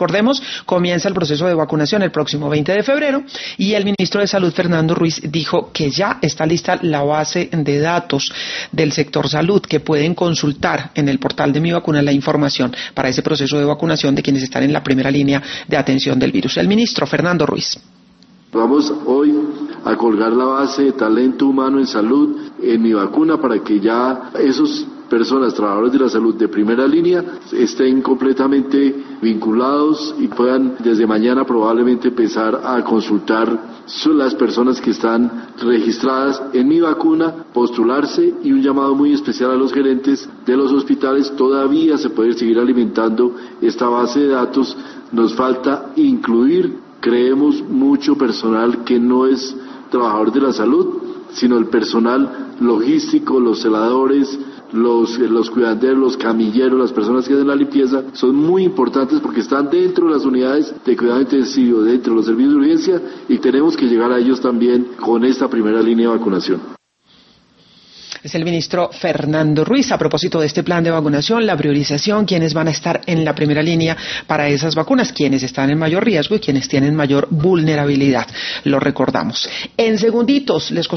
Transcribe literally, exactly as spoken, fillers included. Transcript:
Recordemos, comienza el proceso de vacunación el próximo veinte de febrero y el ministro de Salud, Fernando Ruiz, dijo que ya está lista la base de datos del sector salud que pueden consultar en el portal de Mi Vacuna la información para ese proceso de vacunación de quienes están en la primera línea de atención del virus. El ministro Fernando Ruiz. Vamos hoy a colgar la base de talento humano en salud en Mi Vacuna para que ya esos personas, trabajadores de la salud de primera línea, estén completamente vinculados y puedan desde mañana probablemente empezar a consultar son las personas que están registradas en Mi Vacuna, postularse, y un llamado muy especial a los gerentes de los hospitales. Todavía se puede seguir alimentando esta base de datos. Nos falta incluir, creemos, mucho personal que no es trabajador de la salud, sino el personal logístico, los celadores, los, los cuidaderos, los camilleros, las personas que hacen la limpieza, son muy importantes porque están dentro de las unidades de cuidado intensivo, dentro de los servicios de urgencia, y tenemos que llegar a ellos también con esta primera línea de vacunación. Es el ministro Fernando Ruiz. A propósito de este plan de vacunación, la priorización, quienes van a estar en la primera línea para esas vacunas, quienes están en mayor riesgo y quienes tienen mayor vulnerabilidad. Lo recordamos. En segunditos les